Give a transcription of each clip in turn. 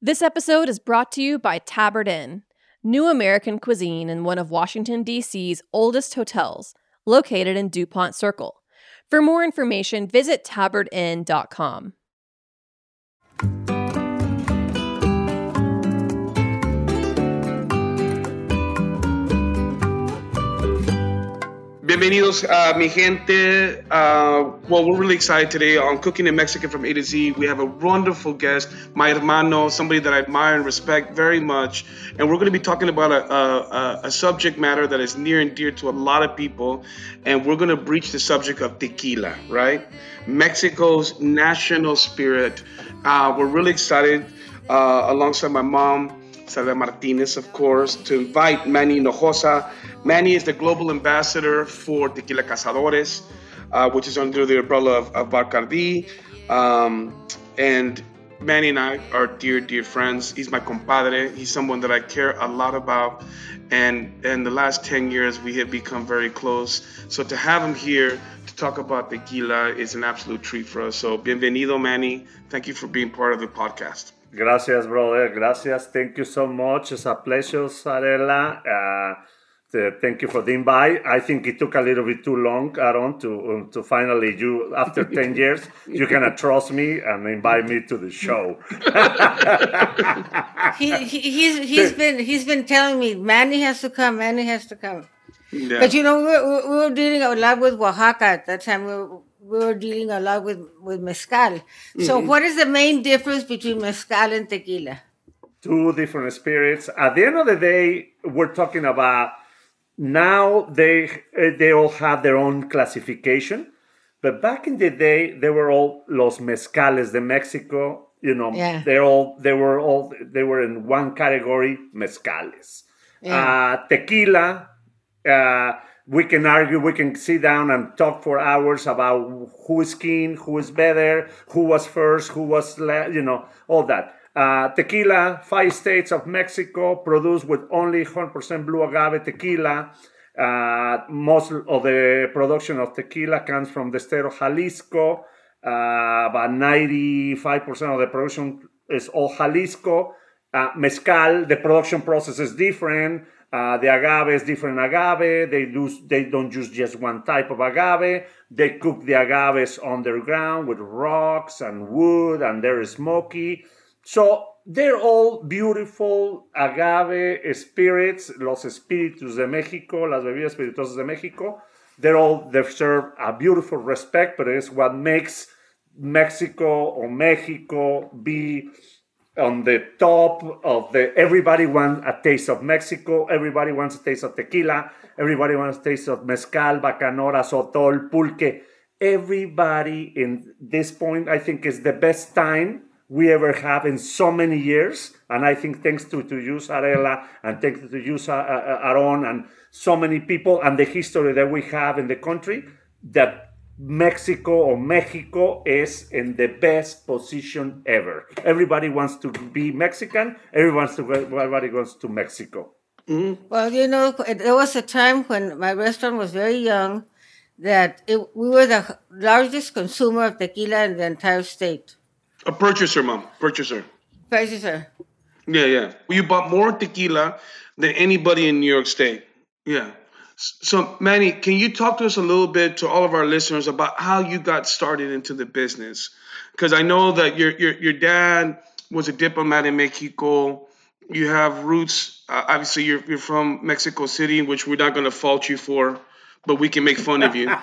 This episode is brought to you by Tabard Inn, new American cuisine in one of Washington, D.C.'s oldest hotels, located in DuPont Circle. For more information, visit tabardinn.com. Bienvenidos, mi gente. Well, we're really excited today on Cooking in Mexican from A to Z. We have a wonderful guest, my hermano, somebody that I admire and respect very much. And we're going to be talking about a subject matter that is near and dear to a lot of people. And we're going to breach the subject of tequila, right? Mexico's national spirit. We're really excited, alongside my mom, Isabel Martinez, of course, to invite Manny Hinojosa. Manny is the global ambassador for Tequila Cazadores, which is under the umbrella of Bacardi. And Manny and I are dear, dear friends. He's my compadre. He's someone that I care a lot about. And in the last 10 years, we have become very close. So to have him here to talk about tequila is an absolute treat for us. So bienvenido, Manny. Thank you for being part of the podcast. Gracias, brother. Gracias. Thank you so much. It's a pleasure, Sarela. Thank you for the invite. I think it took a little bit too long, Aaron, to finally after 10 years, you can trust me and invite me to the show. He's been telling me, Manny has to come. Yeah. But you know, we were dealing a lot with Oaxaca at that time. We were dealing a lot with mezcal. So what is the main difference between mezcal and tequila? Two different spirits. At the end of the day, we're talking about now they all have their own classification. But back in the day, they were all los mezcales de Mexico. You know, Yeah. they were in one category, mezcales. Yeah. Tequila. We can argue, we can sit down and talk for hours about who is king, who is better, who was first, who was last, all that. Tequila, 5 states of Mexico, produced with only 100% blue agave tequila. Most of the production of tequila comes from the state of Jalisco. About 95% of the production is all Jalisco. Mezcal, the production process is different. The agave is different agave. They don't use just one type of agave. They cook the agaves underground with rocks and wood, and they're smoky. So they're all beautiful agave spirits, los espíritus de México, las bebidas espirituosas de México. They serve a beautiful respect, but it's what makes Mexico or Mexico be on the top of everybody wants a taste of Mexico, everybody wants a taste of tequila, everybody wants a taste of mezcal, bacanora, sotol, pulque. Everybody in this point, I think, is the best time we ever have in so many years. And I think thanks to you, Sarela, and thanks to you, Aaron, and so many people, and the history that we have in the country, that Mexico is in the best position ever. Everybody wants to be Mexican. Everybody goes to Mexico. Mm-hmm. Well, you know, there was a time when my restaurant was very young that we were the largest consumer of tequila in the entire state. A purchaser, Mom. Purchaser. Purchaser. Yeah. You bought more tequila than anybody in New York State. Yeah. So, Manny, can you talk to us a little bit, to all of our listeners, about how you got started into the business? Because I know that your dad was a diplomat in Mexico. You have roots. Obviously, you're from Mexico City, which we're not going to fault you for, but we can make fun of you.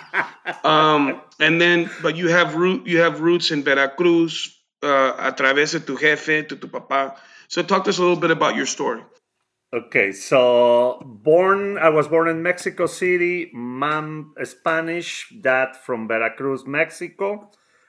But you have roots in Veracruz, a través de tu jefe, to tu papá. So, talk to us a little bit about your story. Okay, so I was born in Mexico City. Mom Spanish, dad from Veracruz, Mexico.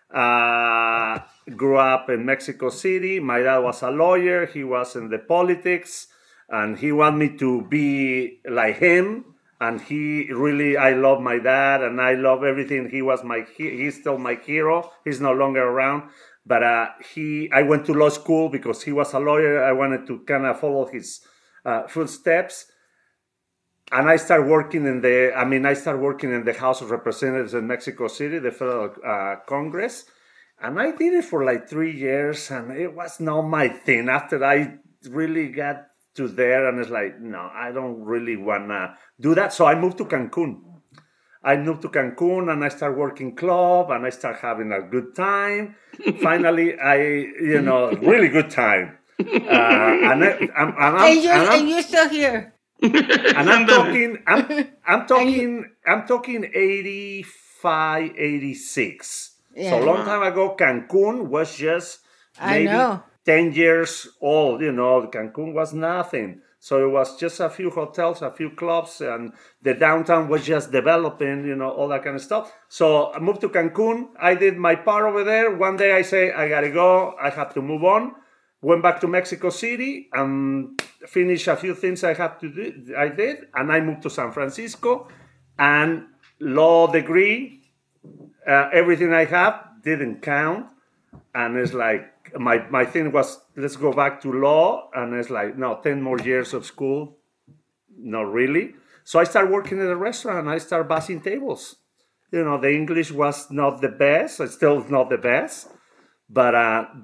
Grew up in Mexico City. My dad was a lawyer. He was in the politics, and he wanted me to be like him. And I love my dad, and I love everything. He's still my hero. He's no longer around. But I went to law school because he was a lawyer. I wanted to kind of follow his footsteps. And I started working in the House of Representatives in Mexico City, the Federal Congress. And I did it for like 3 years, and it was not my thing. After I really got to there, and it's like, no, I don't really wanna do that. So I moved to Cancun. And I start working club, and I start having a good time. Finally, really good time. And you're still here. And I'm talking 85, 86. Yeah. So a long time ago, Cancun was just maybe 10 years old. Cancun was nothing. So it was just a few hotels, a few clubs, and the downtown was just developing, all that kind of stuff. So I moved to Cancun. I did my part over there. One day I say, I gotta go. I have to move on. Went back to Mexico City and finished a few things I had to do. I did, and I moved to San Francisco. And law degree, everything I have didn't count. And it's like, my thing was, let's go back to law. And it's like, no, 10 more years of school. Not really. So I started working at a restaurant, and I started bussing tables. The English was not the best. It's still not the best. But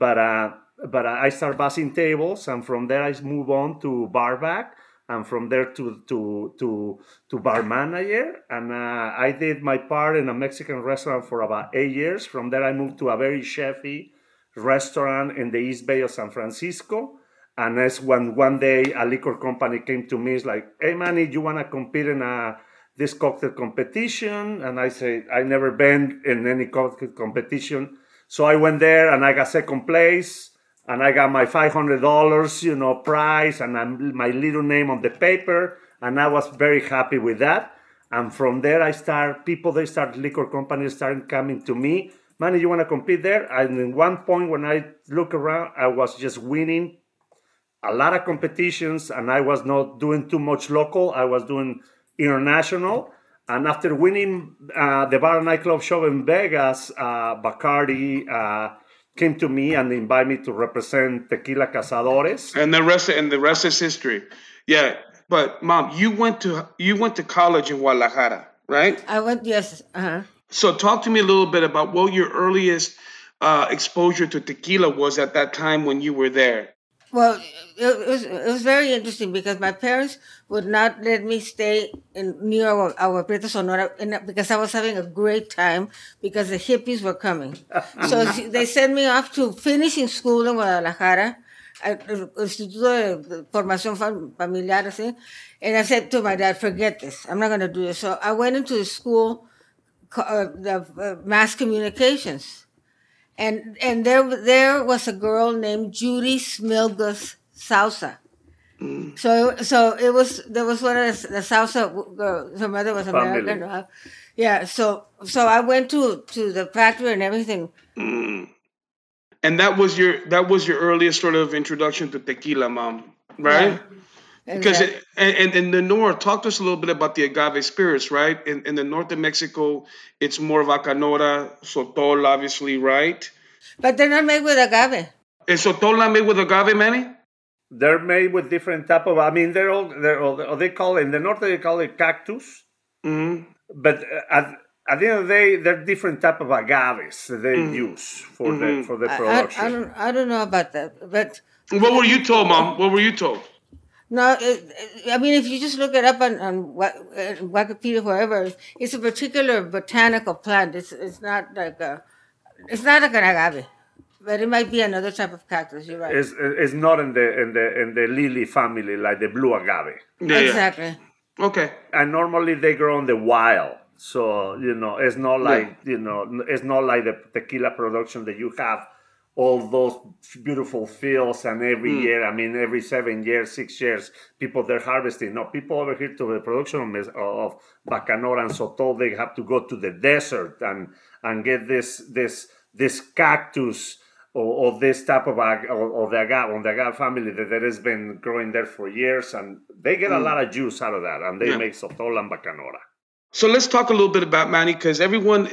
I started bussing tables, and from there I moved on to barback, and from there to bar manager. And I did my part in a Mexican restaurant for about 8 years. From there I moved to a very chefy restaurant in the East Bay of San Francisco. And that's when one day a liquor company came to me. It's like, hey, Manny, you want to compete in this cocktail competition? And I said, I never been in any cocktail competition. So I went there, and I got second place, and I got my $500, prize, and my little name on the paper. And I was very happy with that. And from there, liquor companies started coming to me. Manny, you want to compete there? And in one point, when I look around, I was just winning a lot of competitions, and I was not doing too much local. I was doing international. And after winning the bar and nightclub show in Vegas, Bacardi came to me and invited me to represent Tequila Cazadores. And the rest is history. Yeah, but Mom, you went to college in Guadalajara, right? I went, yes. So talk to me a little bit about what your earliest exposure to tequila was at that time when you were there. Well, it was very interesting because my parents would not let me stay near our Prieto Sonora because I was having a great time because the hippies were coming. So they sent me off to finishing school in Guadalajara, Instituto de Formación Familiar, así. And I said to my dad, forget this. I'm not going to do this. So I went into the school, the mass communications. And there was a girl named Judy Smilgus Sousa. So there was one of the Sousa girls. Her mother was American. Yeah. So I went to the factory and everything. And that was your earliest sort of introduction to tequila, Mom, right? Yeah. Because in the north, talk to us a little bit about the agave spirits, right? In the north of Mexico, it's more Bacanora, Sotol, obviously, right? But they're not made with agave. Is Sotol not made with agave, Manny? They're made with different type of. I mean, they're all they call it in the north. They call it cactus. Mm-hmm. But at the end of the day, they're different type of agaves that they use for the production. I don't know about that. But what were you told, Mom? What were you told? No, I mean, if you just look it up on Wikipedia, wherever, it's a particular botanical plant. It's not like an agave, but it might be another type of cactus. You're right. It's not in the lily family like the blue agave. Yeah, exactly. Yeah. Okay. And normally they grow in the wild, so it's not like it's not like the tequila production that you have. All those beautiful fields, and every year, I mean, every 7 years, 6 years, people they're harvesting. No, people over here to the production of Bacanora and Sotol, they have to go to the desert and get this cactus or this type of the agave family that has been growing there for years, and they get a lot of juice out of that, and they make Sotol and Bacanora. So let's talk a little bit about Manny, because everyone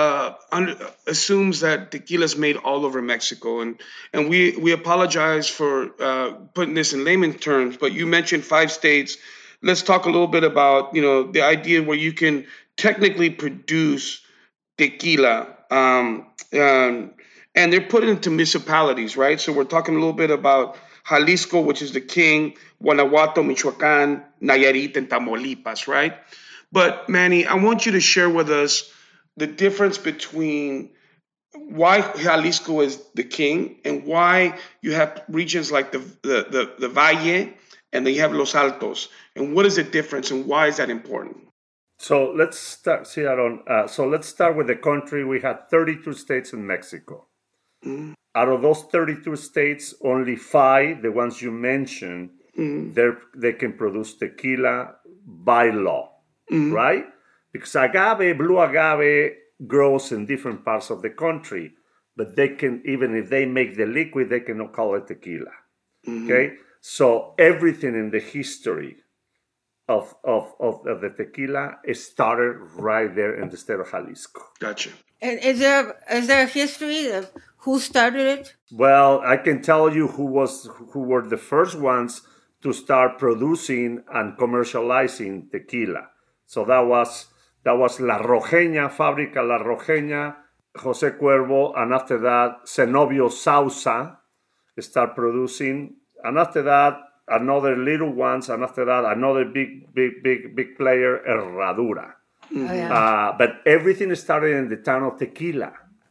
assumes that tequila is made all over Mexico, and we apologize for putting this in layman terms. But you mentioned 5 states. Let's talk a little bit about the idea where you can technically produce tequila, and and they're put into municipalities, right? So we're talking a little bit about Jalisco, which is the king, Guanajuato, Michoacan, Nayarit, and Tamaulipas, right? But Manny, I want you to share with us the difference between why Jalisco is the king and why you have regions like the Valle and then you have Los Altos. And what is the difference and why is that important? So let's start, see, Aaron. So let's start with the country. We had 32 states in Mexico. Mm. Out of those 32 states, only 5, the ones you mentioned, they can produce tequila by law, right? Because agave, blue agave, grows in different parts of the country, but they can, even if they make the liquid, they cannot call it tequila. Okay, so everything in the history of the tequila started right there in the state of Jalisco. Gotcha. And is there a history of who started it? Well, I can tell you who were the first ones to start producing and commercializing tequila. So that was La Rojeña, Fábrica La Rojeña, José Cuervo, and after that, Zenobio Sousa start producing, and after that, another little ones, and after that, another big player, Herradura. But everything started in the town of Tequila.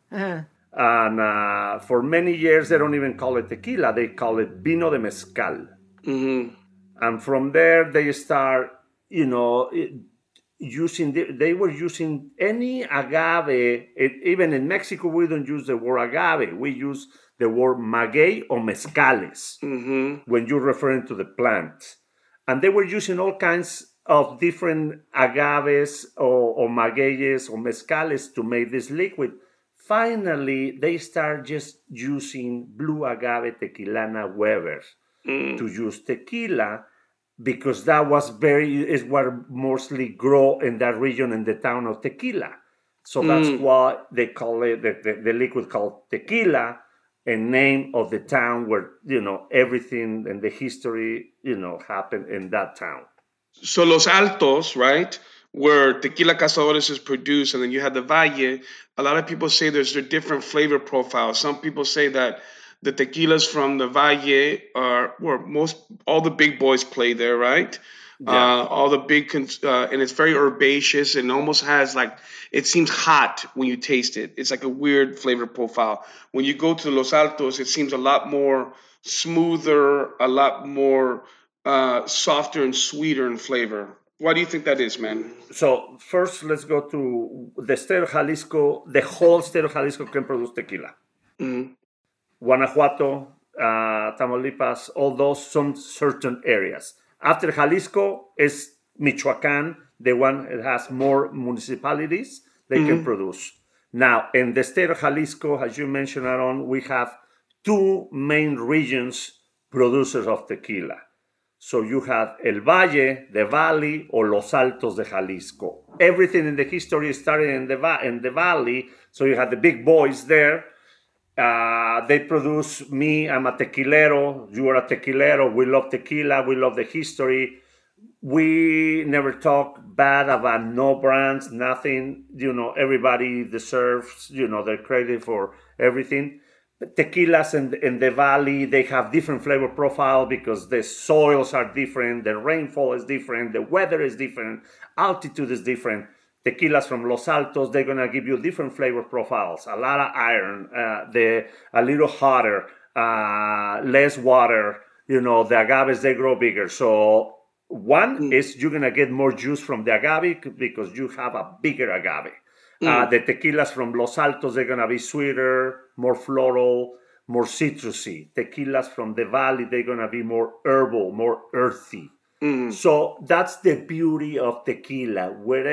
And for many years, they don't even call it tequila. They call it vino de mezcal. And from there, they start, they were using any agave. Even in Mexico, we don't use the word agave. We use the word maguey or mezcales when you're referring to the plant. And they were using all kinds of different agaves or magueyes or mezcales to make this liquid. Finally, they start just using blue agave tequilana Weber to use tequila, because that is what mostly grow in that region in the town of Tequila. So that's why they call it the liquid called tequila, a name of the town where, everything in the history, happened in that town. So Los Altos, right, where Tequila Cazadores is produced, and then you have the Valle. A lot of people say there's a different flavor profile. Some people say that the tequilas from the Valle are where all the big boys play there, right? Yeah. All the big, and it's very herbaceous and almost has it seems hot when you taste it. It's like a weird flavor profile. When you go to Los Altos, it seems a lot more smoother, a lot more softer and sweeter in flavor. Why do you think that is, man? So first, let's go to the state of Jalisco. The whole state of Jalisco can produce tequila. Guanajuato, Tamaulipas, all those, some certain areas. After Jalisco is Michoacan, the one that has more municipalities, they can produce. Now, in the state of Jalisco, as you mentioned, Aaron, we have 2 main regions producers of tequila. So you have El Valle, the Valley, or Los Altos de Jalisco. Everything in the history started in the Valley, so you have the big boys there. They produce me. I'm a tequilero. You are a tequilero. We love tequila. We love the history. We never talk bad about no brands, nothing. Everybody deserves, their credit for everything. Tequilas in the Valley, they have different flavor profile because the soils are different, the rainfall is different, the weather is different, altitude is different. Tequilas from Los Altos, they're going to give you different flavor profiles, a lot of iron, a little hotter, less water, the agaves, they grow bigger. So one is you're going to get more juice from the agave because you have a bigger agave. The tequilas from Los Altos, they're going to be sweeter, more floral, more citrusy. Tequilas from the Valley, they're going to be more herbal, more earthy. So that's the beauty of tequila. Where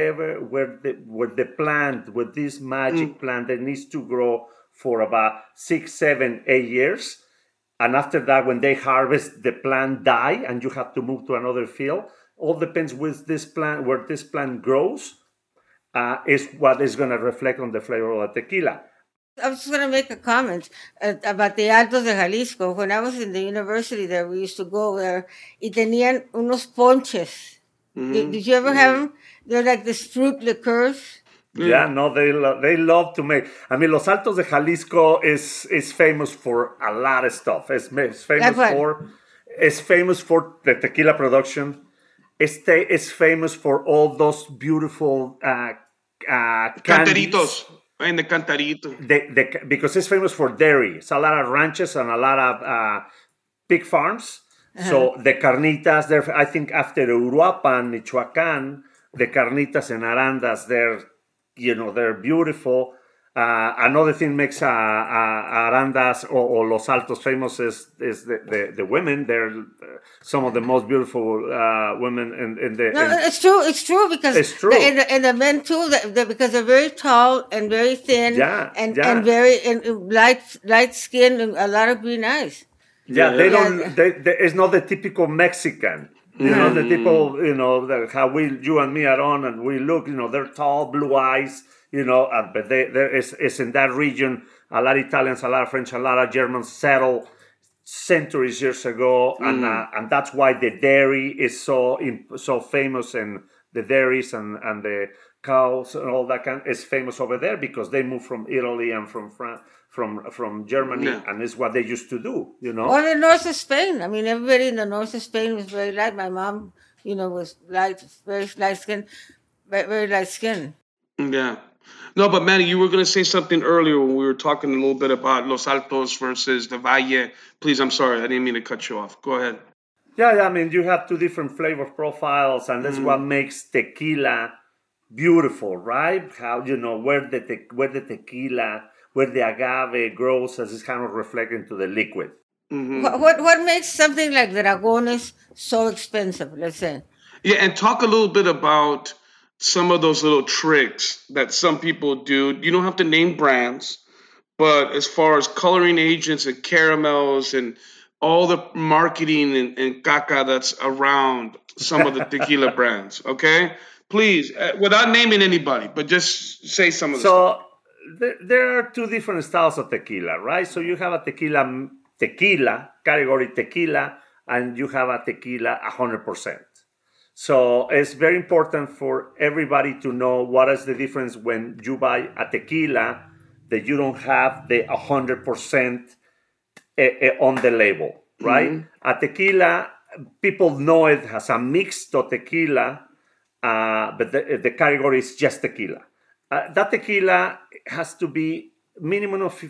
the plant, with this magic plant that needs to grow for about 6, 7, 8 years. And after that, when they harvest, the plant die and you have to move to another field. All depends with this plant, where this plant grows, is what is going to reflect on the flavor of the tequila. I was just going to make a comment about the Altos de Jalisco. When I was in the university there, we used to go there y tenían unos ponches. Did you ever have them? They're like these fruit liqueurs. Yeah, no, they love to make. I mean, Los Altos de Jalisco is famous for a lot of stuff. It's famous for the tequila production. It's famous for all those beautiful Cantaritos. In the cantarito. Because it's famous for dairy. It's a lot of ranches and a lot of pig farms. So the carnitas, I think after Uruapan, Michoacán, the carnitas and arandas, they're beautiful. Another thing makes arandas or Los Altos famous is the women. They're some of the most beautiful women in the. No, it's true. It's true because it's true. And the men too, because they're very tall and very thin, and very light skin and a lot of green eyes. Yeah, they don't. It's not the typical Mexican. You know, the people. How you and me are on, and we look. They're tall, blue eyes. But it's in that region. A lot of Italians, a lot of French, a lot of Germans settled centuries years ago, and that's why the dairy is so famous, and the dairies and the cows and all that is famous over there because they moved from Italy and from France. From Germany, and it's what they used to do, Or the north of Spain. I mean, everybody in the north of Spain was very light. My mom, was light, very light skin, very light skin. Yeah. No, but Manny, you were going to say something earlier when we were talking a little bit about Los Altos versus the Valle. Please, I'm sorry. I didn't mean to cut you off. Go ahead. Yeah, I mean, you have two different flavor profiles, and that's what makes tequila beautiful, right? How, where the tequila, where the agave grows as it's kind of reflecting to the liquid. Mm-hmm. What makes something like the Dragones so expensive, let's say? Yeah, and talk a little bit about some of those little tricks that some people do. You don't have to name brands, but as far as coloring agents and caramels and all the marketing and caca that's around some of the tequila brands, okay? Please, without naming anybody, but just say some of the stuff. There are two different styles of tequila, right? So you have a tequila category tequila, and you have a tequila 100%. So it's very important for everybody to know what is the difference when you buy a tequila that you don't have the 100% on the label, right? Mm-hmm. A tequila, people know it as a mixto tequila, but the category is just tequila. That tequila has to be minimum of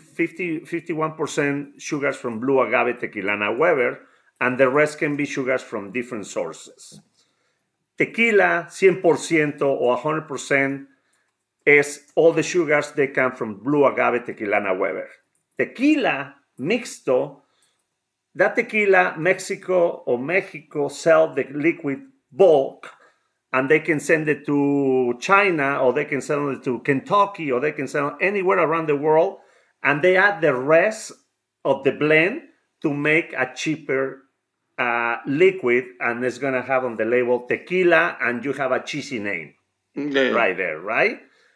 51% sugars from blue agave tequilana Weber, and the rest can be sugars from different sources. Tequila 100% or 100% is all the sugars they come from blue agave tequilana Weber. Tequila mixto, that tequila Mexico sell the liquid bulk, and they can send it to China, or they can send it to Kentucky, or they can send it anywhere around the world, and they add the rest of the blend to make a cheaper liquid, and it's going to have on the label tequila, and you have a cheesy name right there, right?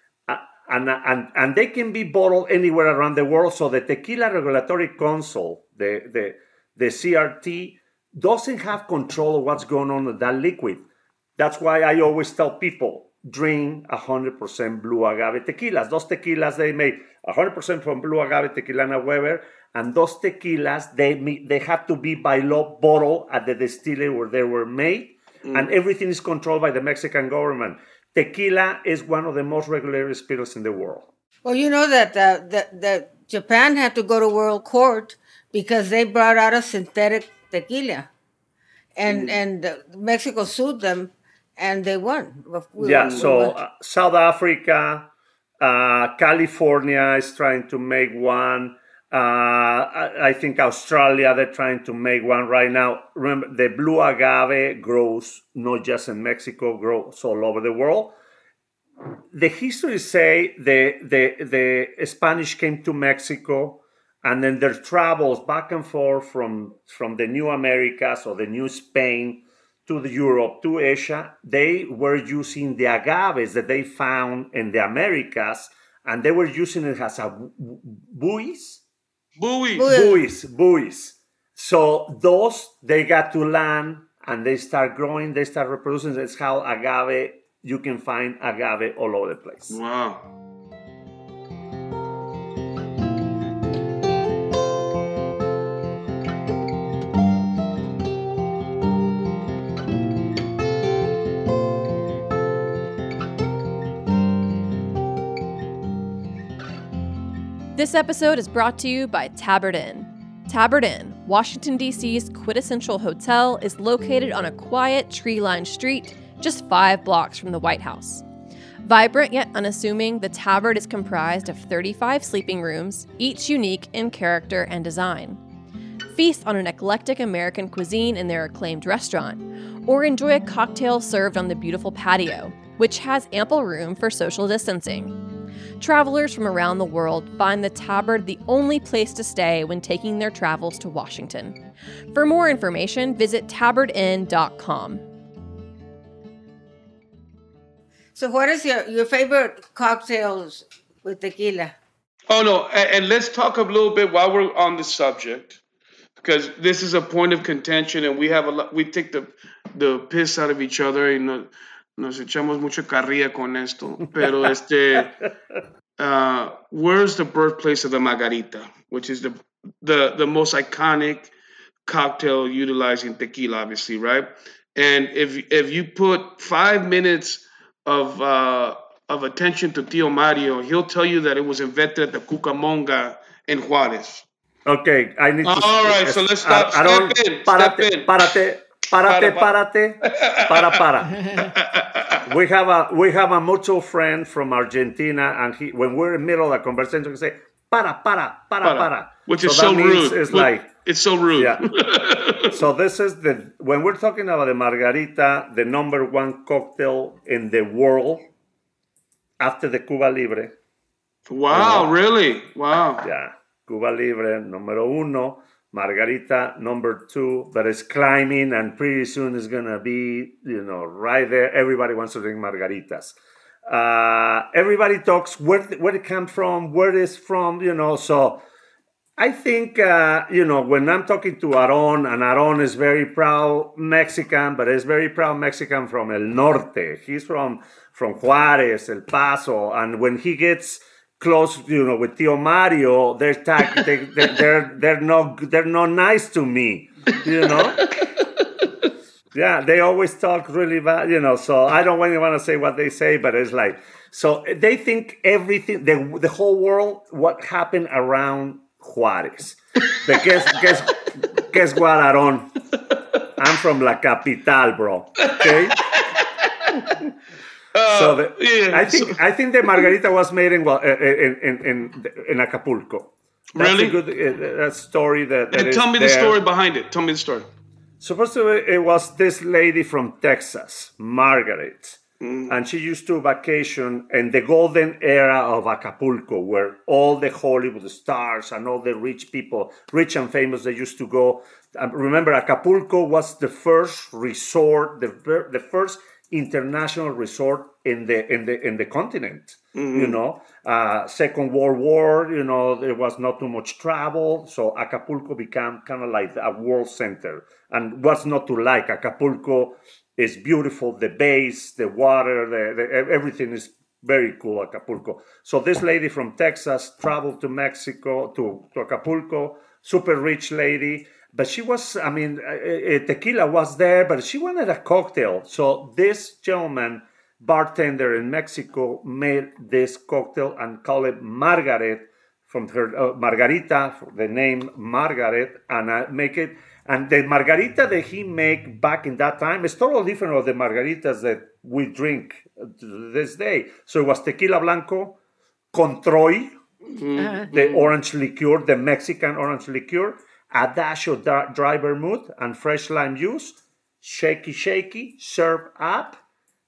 And they can be bottled anywhere around the world. So the Tequila Regulatory Council, the CRT, doesn't have control of what's going on with that liquid. That's why I always tell people, drink 100% blue agave tequilas. Those tequilas, they make 100% from blue agave tequilana Weber, and those tequilas, they have to be by law bottled at the distillery where they were made, and everything is controlled by the Mexican government. Tequila is one of the most regulated spirits in the world. Well, you know that Japan had to go to world court because they brought out a synthetic tequila, and Mexico sued them, and they won. South Africa, California is trying to make one. I think Australia, they're trying to make one right now. Remember, the blue agave grows not just in Mexico, grows all over the world. The history say the Spanish came to Mexico, and then their travels back and forth from the New Americas or the New Spain to Europe, to Asia, they were using the agaves that they found in the Americas, and they were using it as a buoys. So those, they got to land, and they start growing, they start reproducing. That's how agave, you can find agave all over the place. Wow. This episode is brought to you by Tabard Inn. Tabard Inn, Washington, D.C.'s quintessential hotel, is located on a quiet, tree-lined street just 5 blocks from the White House. Vibrant yet unassuming, the Tabard is comprised of 35 sleeping rooms, each unique in character and design. Feast on an eclectic American cuisine in their acclaimed restaurant, or enjoy a cocktail served on the beautiful patio, which has ample room for social distancing. Travelers from around the world find the Tabard the only place to stay when taking their travels to Washington. For more information, visit tabardinn.com. So what is your favorite cocktails with tequila? Oh no, and let's talk a little bit while we're on the subject, because this is a point of contention, and we take the piss out of each other, and nos echamos mucho carrilla con esto. Pero where's the birthplace of the margarita, which is the most iconic cocktail utilizing tequila, obviously, right? And if you put 5 minutes of attention to Tio Mario, he'll tell you that it was invented at the Cucamonga in Juarez. Okay, I need to... All right, so let's step in. Párate. We have a mutual friend from Argentina, and when we're in the middle of a conversation, we say, para. Which is so rude. It's so rude. Yeah. So this is when we're talking about the margarita, the number one cocktail in the world after the Cuba Libre. Wow, really? Wow. Yeah. Cuba Libre, numero uno. Margarita, number 2, but it's climbing, and pretty soon it's going to be, right there. Everybody wants to drink margaritas. Everybody talks where it comes from, where it's from, So I think, when I'm talking to Aaron, and Aaron is very proud Mexican, but is very proud Mexican from El Norte. He's from Juarez, El Paso, and when he gets close, with Tio Mario, they're not nice to me, Yeah, they always talk really bad, So I don't really want to say what they say, but it's like, so they think everything, the whole world, what happened around Juarez. But guess what, Aaron? I'm from La Capital, bro. Okay. I think the margarita was made in Acapulco. That's really? A good story. Tell me the story behind it. Tell me the story. Supposedly, it was this lady from Texas, Margaret, and she used to vacation in the golden era of Acapulco, where all the Hollywood stars and all the rich people, rich and famous, they used to go. Remember, Acapulco was the first resort, the first international resort in the continent. Second World War, there was not too much travel, so Acapulco became kind of like a world center. And what's not to like? Acapulco is beautiful, the base, the water, everything is very cool, Acapulco. So this lady from Texas traveled to Mexico, to Acapulco, super rich lady. But she was, tequila was there, but she wanted a cocktail. So this gentleman, bartender in Mexico, made this cocktail and called it Margaret, from her Margarita, the name Margaret, and make it. And the margarita that he make back in that time is totally different of the margaritas that we drink this day. So it was tequila blanco, con Troy, the orange liqueur, the Mexican orange liqueur, a dash of dry vermouth and fresh lime juice, shaky, serve up,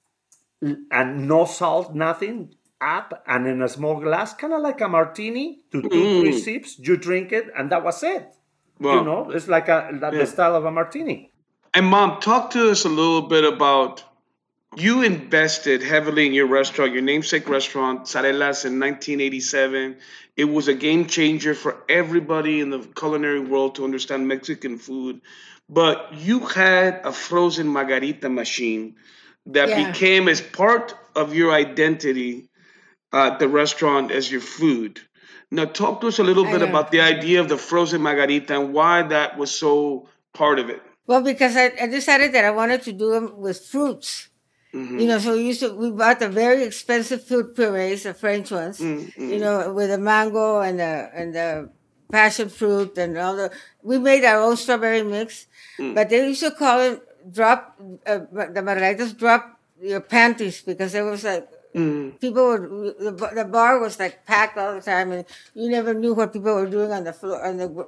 and no salt, nothing, up, and in a small glass, kind of like a martini, 2-3 sips, you drink it, and that was it. Wow. It's like the style of a martini. And Mom, talk to us a little bit about, you invested heavily in your restaurant, your namesake restaurant, Zarelas, in 1987. It was a game changer for everybody in the culinary world to understand Mexican food. But you had a frozen margarita machine that Yeah, became as part of your identity at the restaurant as your food. Now, talk to us a little I bit know. about the idea of the frozen margarita and why that was so part of it. Well, because I decided that I wanted to do them with fruits. Mm-hmm. So we bought the very expensive fruit purees, the French ones, Mm-hmm. with the mango and the passion fruit and all the. We made our own strawberry mix, but they used to call it drop the margaritas drop your panties because there was like Mm-hmm. people would the bar was like packed all the time and you never knew what people were doing on the floor on the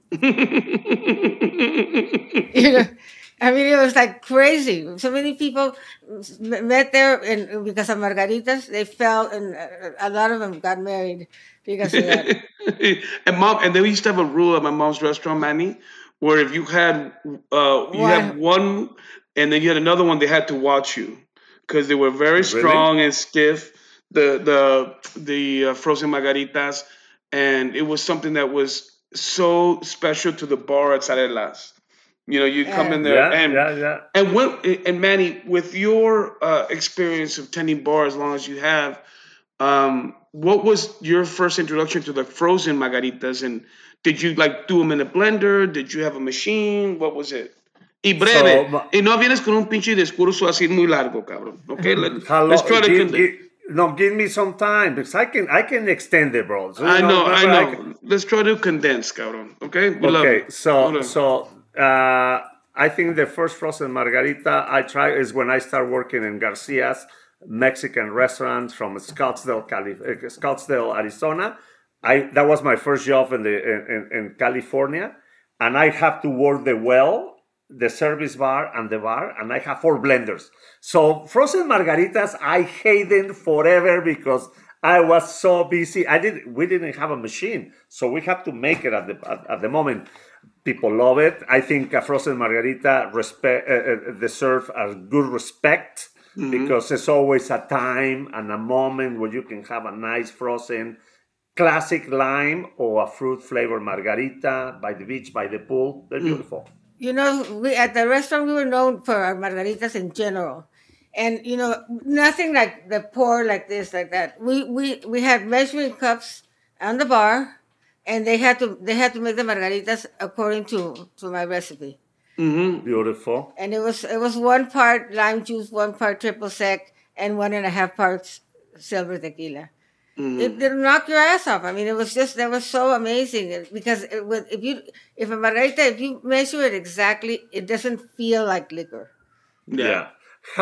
you know, I mean, it was like crazy. So many people met there, and because of margaritas, they fell, and a lot of them got married because of that. And then we used to have a rule at my mom's restaurant, Manny, where if you Why? had one and then you had another one, they had to watch you because they were very Really? strong and stiff. The frozen margaritas, and it was something that was so special to the bar at Sarelas. You come Uh, in there Yeah, yeah, yeah. and Manny, with your experience of tending bar as long as you have, what was your first introduction to the frozen margaritas? And did you like do them in a blender? Did you have a machine? What was it? Y breve. So, Y no vienes con un pinche discurso así muy largo, cabrón. Okay, let's hello, try to condense. no, give me some time because I can extend it, bro. So, I remember, know. Let's try to condense, cabrón. Okay, we love you. okay. So, Hold on. so I think the first frozen margarita I tried is when I started working in Garcia's Mexican restaurant from Scottsdale, Arizona. That was my first job in California, and I have to work the service bar, and the bar, and I have four blenders. So frozen margaritas, I hate them forever because I was so busy. We didn't have a machine, so we have to make it at the moment. People love it. I think a frozen margarita deserve a good respect Mm-hmm. because it's always a time and a moment where you can have a nice frozen classic lime or a fruit flavored margarita by the beach, by the pool. They're beautiful. we at the restaurant we were known for our margaritas in general, and nothing like the pour like this like that. We had measuring cups on the bar, and they had to make the margaritas according to my recipe. Mm-hmm. Beautiful. And it was 1 part lime juice, 1 part triple sec, and 1.5 parts silver tequila. It Mm-hmm. did knock your ass off. I mean, it was just that was so amazing because if a margarita if you measure it exactly, it doesn't feel like liquor. Yeah. Yeah.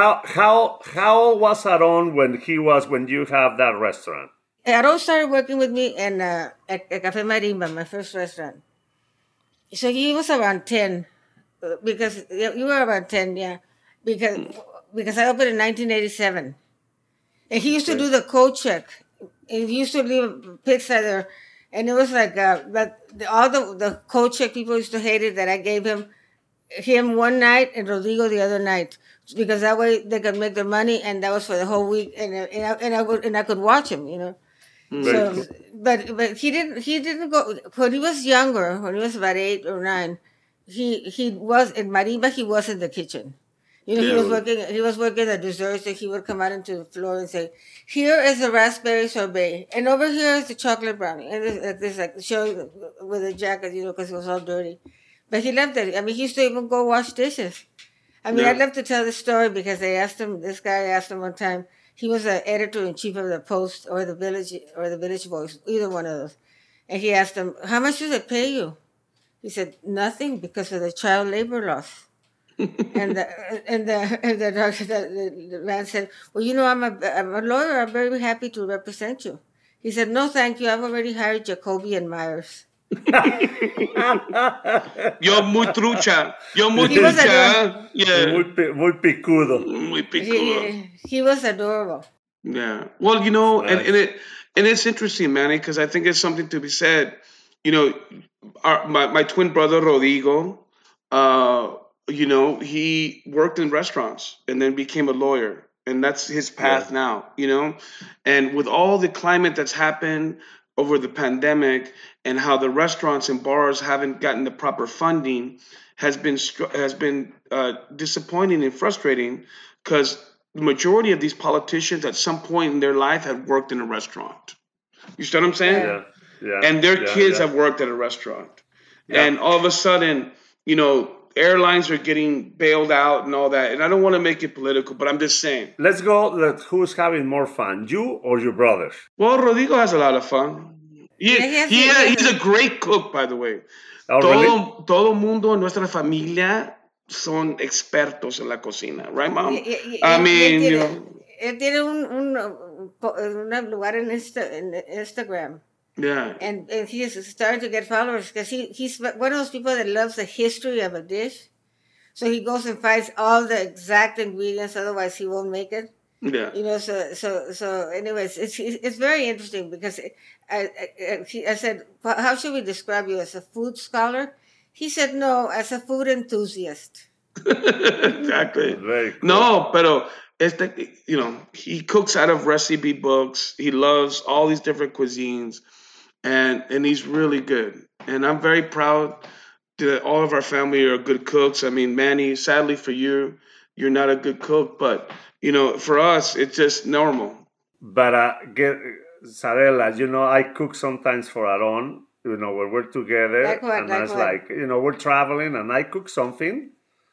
How old was Aaron when you have that restaurant? Aaron started working with me at Cafe Marimba, my first restaurant. So he was around 10, because you were around 10, yeah, because I opened in 1987. And he used to Okay. do the coat check. And he used to leave pigs there. And it was like, all the coat check people used to hate it that I gave him one night and Rodrigo the other night, because that way they could make their money, and that was for the whole week, and I could watch him. Very So, cool. but he didn't go when he was younger, when he was about 8 or 9. He was in Marimba. He was in the kitchen. He Yeah. was working. He was working the desserts, and he would come out into the floor and say, "Here is the raspberry sorbet, and over here is the chocolate brownie." And this like show with a jacket, because it was all dirty. But he loved it. I mean, he used to even go wash dishes. I mean, I'd Yeah. love to tell this story because they asked him. This guy asked him one time. He was the editor in chief of the Post or the Village Voice, either one of those. And he asked him, "How much does it pay you?" He said, "Nothing, because of the child labor laws." And the man said, "Well, I'm a lawyer. I'm very happy to represent you." He said, "No, thank you. I've already hired Jacoby and Myers." Yo muy trucha. Yo muy He was trucha. Yeah. Muy picudo. Muy picudo. he was adorable. Yeah. Well, Nice. and it's interesting, Manny, because I think it's something to be said. You know, my twin brother Rodrigo, he worked in restaurants and then became a lawyer, and that's his Yeah. path now. And with all the climate that's happened over the pandemic and how the restaurants and bars haven't gotten the proper funding has been disappointing and frustrating because the majority of these politicians at some point in their life have worked in a restaurant. You see what I'm saying? Yeah. Yeah. And their Yeah. kids Yeah. have worked at a restaurant. Yeah. And all of a sudden, airlines are getting bailed out and all that. And I don't want to make it political, but I'm just saying. Let's go. Who's having more fun, you or your brothers? Well, Rodrigo has a lot of fun. He's a great cook, by the way. Oh, really? Todo mundo en nuestra familia son expertos en la cocina, right, Mom? I mean, Él tiene un lugar en Instagram. Yeah. And he's starting to get followers because he's one of those people that loves the history of a dish. So he goes and finds all the exact ingredients, otherwise he won't make it. Yeah. So anyways, it's very interesting because I said, how should we describe you, as a food scholar? He said, no, as a food enthusiast. Exactly. Very cool. No, pero he cooks out of recipe books. He loves all these different cuisines, and he's really good. And I'm very proud that all of our family are good cooks. I mean, Manny, sadly for you, you're not a good cook, but for us, it's just normal. But Sarela, I cook sometimes for Aaron, when we're together. I was like, we're traveling and I cook something.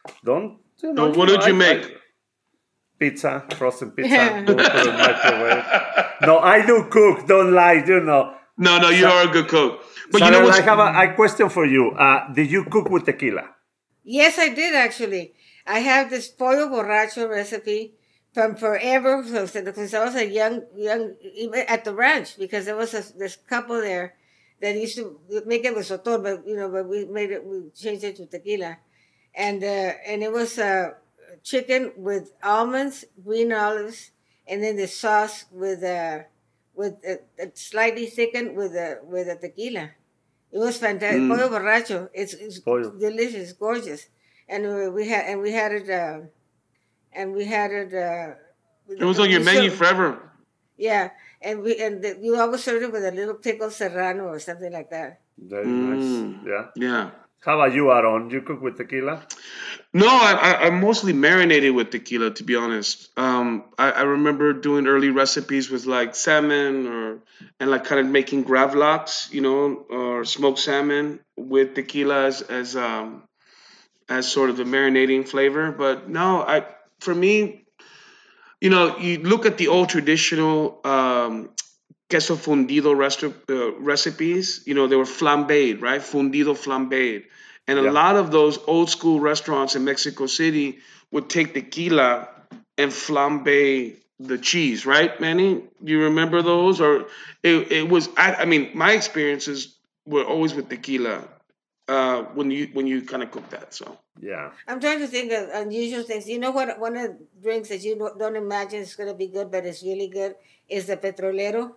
What did you make? Pizza, frozen pizza. Don't put it in the microwave. No, I do cook. Don't lie. No, you are a good cook. But Sarela, I have a question for you. Did you cook with tequila? Yes, I did actually. I have this pollo borracho recipe from forever, since I was a young, even at the ranch, because there was this couple there that used to make it with sotol, but we changed it to tequila, and it was chicken with almonds, green olives, and then the sauce with slightly thickened with a tequila. It was fantastic. Pollo borracho. It's delicious, gorgeous, and we had it. It was on your menu forever. Yeah, and you always served it with a little pickle serrano or something like that. Very nice. Yeah. Yeah. How about you, Aaron? You cook with tequila? No, I mostly marinated with tequila, to be honest. I remember doing early recipes with like salmon and like kind of making gravlax, or smoked salmon with tequila as sort of the marinating flavor. But no, for me, you look at the old traditional queso fundido recipes. They were flambéed, right? Fundido flambéed. And a lot of those old school restaurants in Mexico City would take tequila and flambe the cheese, right, Manny? You remember those? Or it was, I mean, my experiences were always with tequila when you kind of cook that. So yeah, I'm trying to think of unusual things. You know what? One of the drinks that you don't imagine is going to be good, but it's really good, is the petrolero.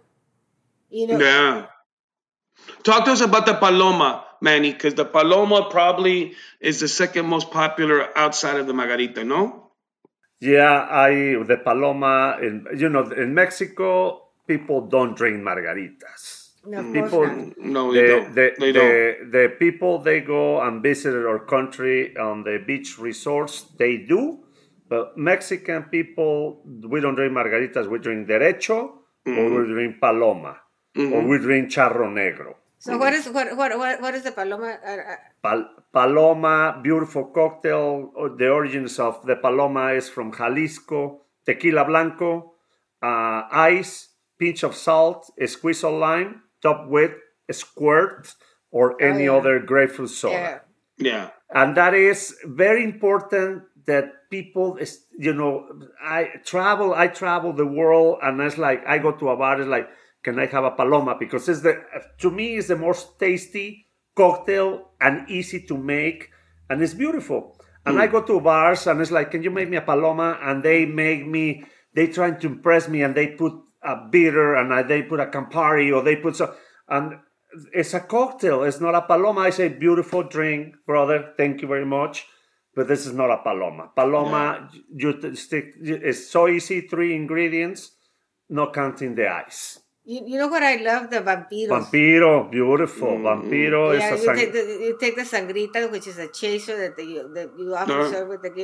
Yeah. Talk to us about the Paloma, Manny, because the Paloma probably is the second most popular outside of the Margarita, no? Yeah, the Paloma, in Mexico, people don't drink margaritas. No, people, no, they don't. The people, they go and visit our country on the beach resorts, they do. But Mexican people, we don't drink margaritas. We drink derecho, or we drink Paloma. Or we drink charro negro. So what is the Paloma? Paloma, beautiful cocktail. The origins of the Paloma is from Jalisco. Tequila blanco, ice, pinch of salt, a squeeze of lime, topped with a squirt or any other grapefruit soda. Yeah. And that is very important that people, I travel the world, and it's like, I go to a bar, it's like, can I have a Paloma? Because to me, it's the most tasty cocktail and easy to make, and it's beautiful. And I go to bars, and it's like, can you make me a Paloma? And they trying to impress me, and they put a bitter, and they put a Campari, or they put and it's a cocktail. It's not a Paloma. I say, beautiful drink, brother. Thank you very much. But this is not a Paloma. Paloma, it's so easy, 3 ingredients, not counting the ice. You know what I love? The vampiros. Vampiro, beautiful. Vampiro is you take the sangrita, which is a chaser that you often serve with tequila.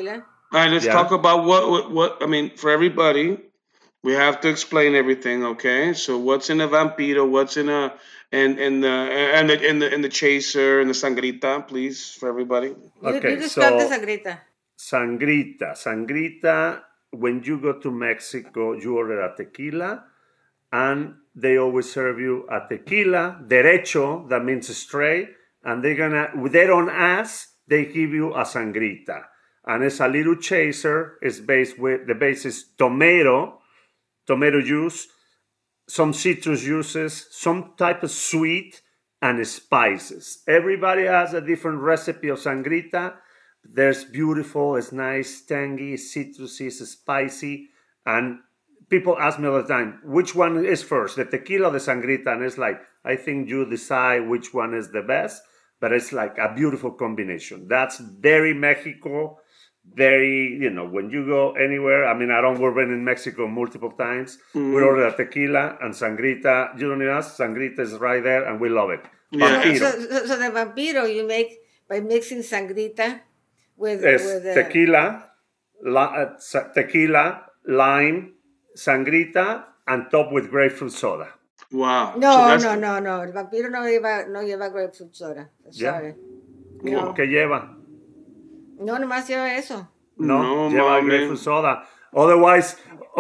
All right, let's talk Yeah. about what I mean for everybody. We have to explain everything, okay? So what's in a vampiro? What's in a and the chaser and the sangrita, please, for everybody. You Okay, describe the so sangrita. sangrita. Sangrita, when you go to Mexico, you order a tequila, and they always serve you a tequila derecho, that means straight, and they don't ask, they give you a sangrita, and it's a little chaser. It's based with the base is tomato juice, some citrus juices, some type of sweet, and spices. Everybody has a different recipe of sangrita. There's beautiful, it's nice, tangy, citrusy, it's spicy, and people ask me all the time, which one is first, the tequila or the sangrita? And it's like, I think you decide which one is the best, but it's like a beautiful combination. That's very Mexico, very, when you go anywhere. I mean, we've been in Mexico multiple times. We order a tequila and sangrita. You don't need us. Sangrita is right there, and we love it. Yeah. So the vampiro you make by mixing sangrita with tequila, tequila, lime, sangrita, and top with grapefruit soda. Wow. No. El vampiro no lleva grapefruit soda. Sorry. Yeah. No. ¿Qué lleva? No, nomás lleva eso. No, lleva grapefruit soda. Otherwise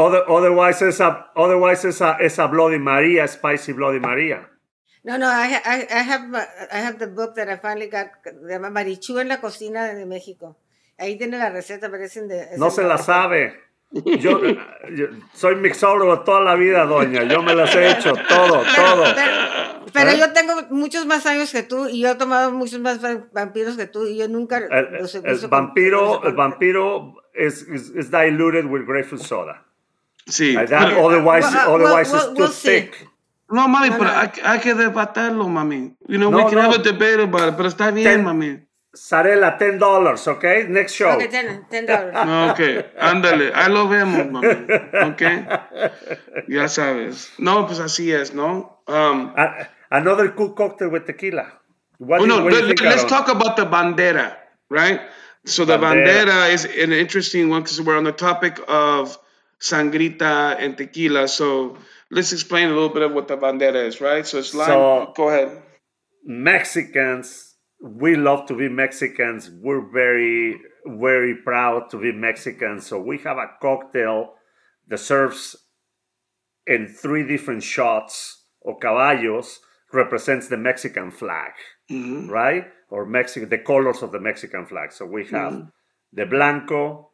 it's a Bloody Maria, spicy Bloody Maria. No, I have the book that I finally got. Se llama Marichu en la cocina de México. Ahí tiene la receta, pero no se la sabe. Yo soy mixólogo toda la vida, doña. Yo me las he hecho todo. Pero yo tengo muchos más años que tú y yo he tomado muchos más vampiros que tú y yo nunca el vampiro is diluted with grapefruit soda. Sí. Like that, otherwise it's too thick. No, mami, pero hay que debatirlo, mami. We can have a debate about it, pero está bien, mami. Sarela, $10, okay? Next show. Okay, $10. Okay, ándale, ahí lo vemos, mami. Okay, ya sabes. No, pues así es, ¿no? Another cool cocktail with tequila. Let's talk about the bandera, right? So the bandera is an interesting one because we're on the topic of sangrita and tequila. So let's explain a little bit of what the bandera is, right? So it's lime. Go ahead. Mexicans, we love to be Mexicans. We're very, very proud to be Mexicans. So we have a cocktail that serves in 3 different shots or caballos, represents the Mexican flag, right? Or the colors of the Mexican flag. So we have the blanco,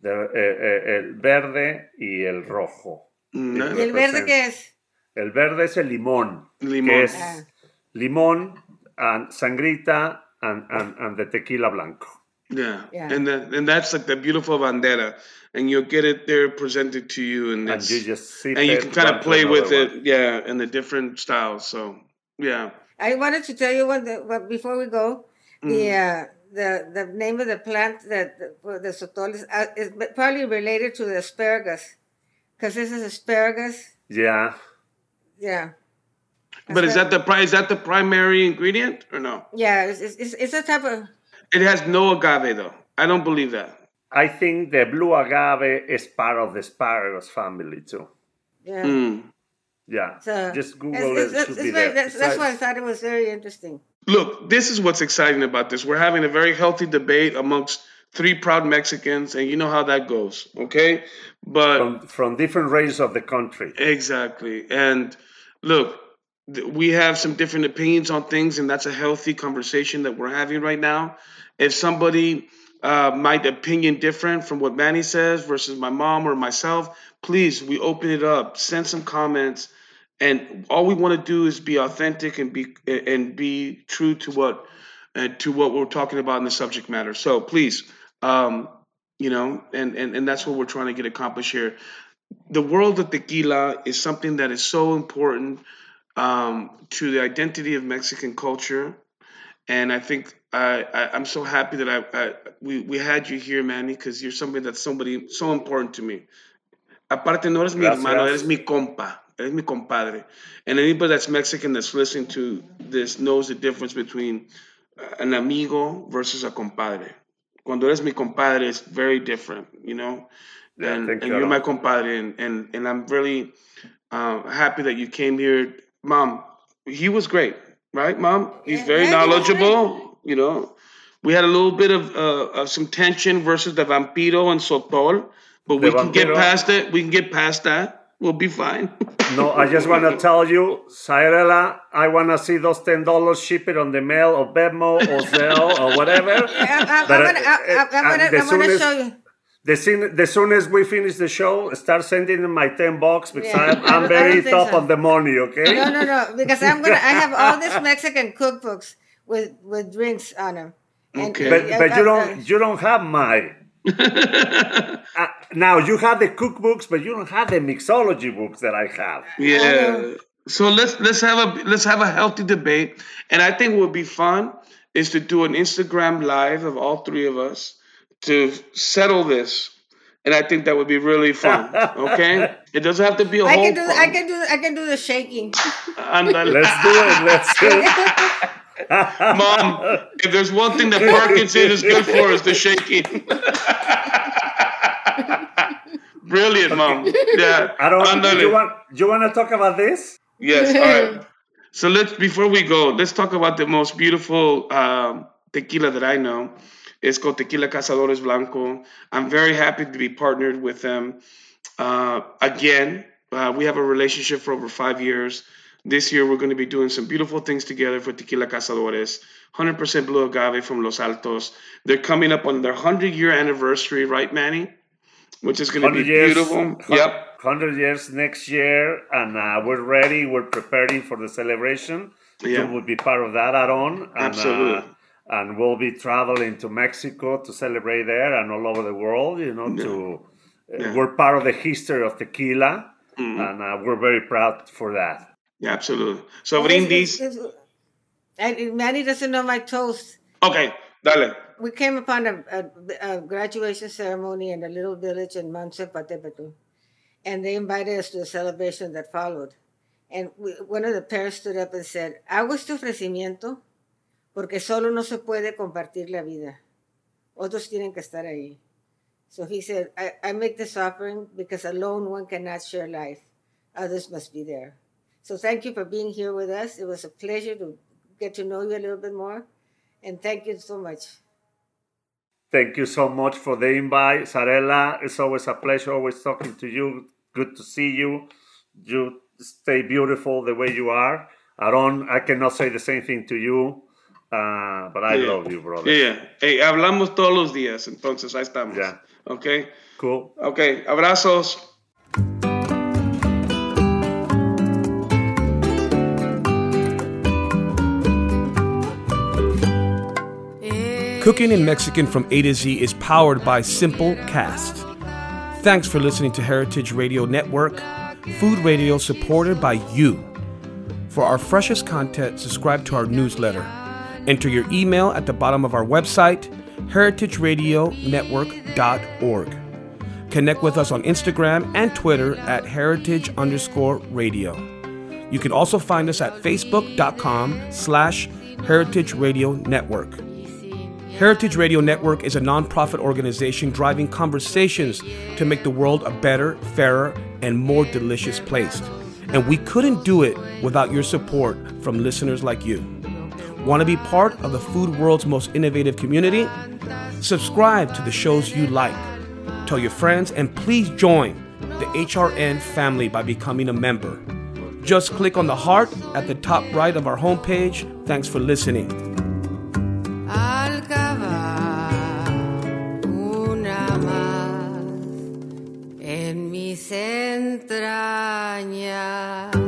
el verde y el rojo. ¿Y el verde qué es? El verde es el limón. Que es limón, and sangrita, and the tequila blanco. Yeah. And that's like the beautiful bandera, and you'll get it there presented to you, and you just sip and you can kind of play with it, one. in the different styles. So yeah. I wanted to tell you before we go, the name of the plant the sotol is probably related to the asparagus, because this is asparagus. Yeah. Yeah. But is that the primary ingredient or no? Yeah, it's a type of. It has no agave though. I don't believe that. I think the blue agave is part of the asparagus family too. Yeah. Yeah. So just Google it. That's why I thought it was very interesting. Look, this is what's exciting about this. We're having a very healthy debate amongst 3 proud Mexicans, and you know how that goes, okay? But from different regions of the country. Exactly. And look, we have some different opinions on things, and that's a healthy conversation that we're having right now. If somebody might opinion different from what Manny says versus my mom or myself, please, we open it up. Send some comments, and all we want to do is be authentic and be true to what we're talking about in the subject matter. So please, and that's what we're trying to get accomplished here. The world of tequila is something that is so important to the identity of Mexican culture, and I think I'm so happy that we had you here, Manny, because you're somebody so important to me. Aparte, no eres mi hermano, eres mi compa, eres mi compadre, and anybody that's Mexican that's listening to this knows the difference between an amigo versus a compadre. cuando eres mi compadre, it's very different, you know. Yeah, and you're my compadre, and I'm really happy that you came here, Mom. He was great, right, Mom? He's very knowledgeable, you know. We had a little bit of some tension versus the Vampiro and Sotol, but we can get past it. We can get past that. We'll be fine. No, I just want to tell you, Cyrella, I want to see those $10 ship it on the mail or Venmo or Zelle or whatever. I'm going to show you. The soon as we finish the show, start sending them my $10 because I'm very top on the money, okay? No, because I have all these Mexican cookbooks with drinks on them. Okay. But you don't have mine. Now you have the cookbooks, but you don't have the mixology books that I have. Yeah. So let's have a healthy debate, and I think what would be fun is to do an Instagram live of all three of us to settle this, and I think that would be really fun. Okay, it doesn't have to be a whole. I can do the shaking. Let's do it. Mom, if there's one thing that Parkinson is good for, is the shaking. Brilliant, Mom. Yeah. You want to talk about this? Yes. All right. So before we go, let's talk about the most beautiful tequila that I know. It's called Tequila Cazadores Blanco. I'm very happy to be partnered with them. Again, we have a relationship for over 5 years. This year, we're going to be doing some beautiful things together for Tequila Cazadores. 100% blue agave from Los Altos. They're coming up on their 100-year anniversary, right, Manny? Which is going to be beautiful. Yep. 100 years next year, and we're ready. We're preparing for the celebration. Yeah. You will be part of that, Aaron. Absolutely. And we'll be traveling to Mexico to celebrate there and all over the world, you know, we're part of the history of tequila, and we're very proud for that. Yeah, absolutely. So, brindis. Manny doesn't know my toast. Okay, dale. We came upon a graduation ceremony in a little village in Manse Patepetu, and they invited us to a celebration that followed. And one of the parents stood up and said, hago este ofrecimiento porque solo no se puede compartir la vida. Otros tienen que estar ahí. So he said, I make this offering because alone one cannot share life. Others must be there. So thank you for being here with us. It was a pleasure to get to know you a little bit more. And thank you so much. Thank you so much for the invite, Cyrella. It's always a pleasure, always talking to you. Good to see you. You stay beautiful the way you are. Aaron, I cannot say the same thing to you, but I love you, brother. Yeah. Hey, hablamos todos los días, entonces ahí estamos. Yeah. Okay? Cool. Okay, abrazos. Cooking in Mexican from A to Z is powered by Simple Cast. Thanks for listening to Heritage Radio Network, food radio supported by you. For our freshest content, subscribe to our newsletter. Enter your email at the bottom of our website, heritageradionetwork.org. Connect with us on Instagram and Twitter at heritage_radio. You can also find us at facebook.com/Heritage Radio Network. Heritage Radio Network is a nonprofit organization driving conversations to make the world a better, fairer, and more delicious place. And we couldn't do it without your support from listeners like you. Want to be part of the food world's most innovative community? Subscribe to the shows you like. Tell your friends, and please join the HRN family by becoming a member. Just click on the heart at the top right of our homepage. Thanks for listening. En mis entrañas.